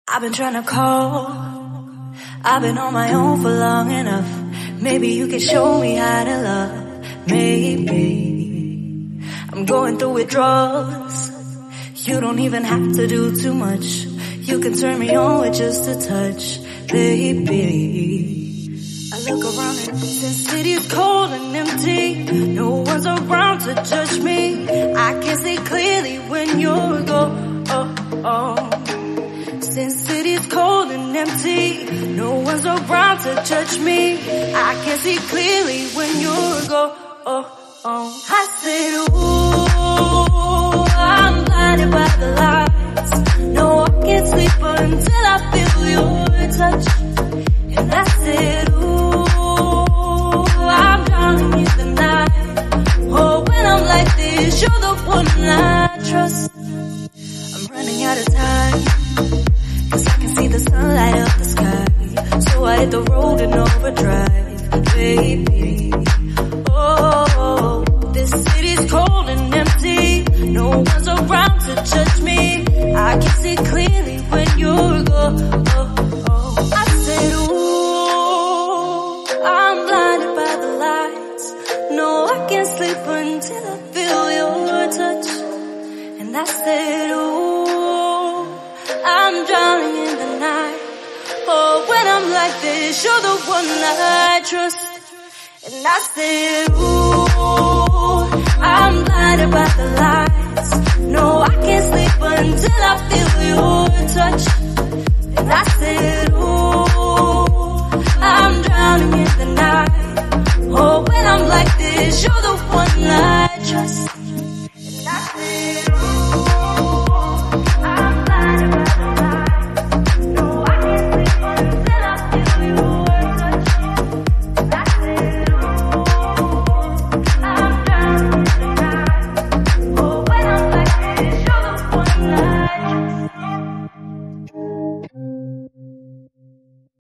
I've been trying to call, I've been on my own for long enough. Maybe you can show me how to love. Maybe I'm going through withdrawals. You don't even have to do too much. You can turn me on with just a touch, baby. I look around and since city's cold and empty, no one's around to judge me. I can see clearly when you're gone. Since city's cold and empty, no one's around to judge me. I can see clearly when you're gone. I said, ooh, I'm blinded by the lights. No, I can't sleep until I feel your touch. And I said, ooh, I'm drowning in the night. Oh, when I'm like this, you're the one I trust. I'm running out of time, 'cause I can see the sunlight up the sky. So I hit the road in overdrive, baby. Oh, this city's cold and empty. No one's around to judge me. I can see clearly when you're gone. I said, ooh, I'm blinded by the lights. No, I can't sleep until I feel your touch. And I said, ooh, I'm drowning in the night. Oh, when I'm like this, you're the one I trust. And I said, ooh, I'm blinded by the lights. No, I can't sleep until I feel your touch. And I said, ooh, I'm drowning in the night. Oh, when I'm like this, you're the